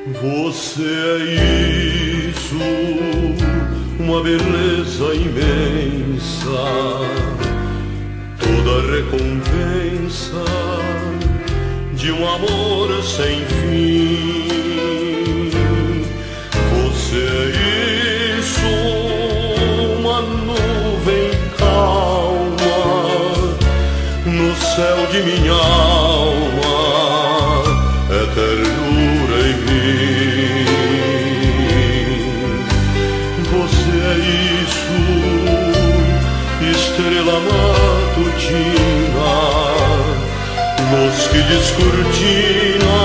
Você é isso, uma beleza imensa, toda recompensa de um amor sem fim. Você é isso, uma nuvem calma no céu de minha alma, é ternura em mim. Você é isso, estrela matutina, luz que descortina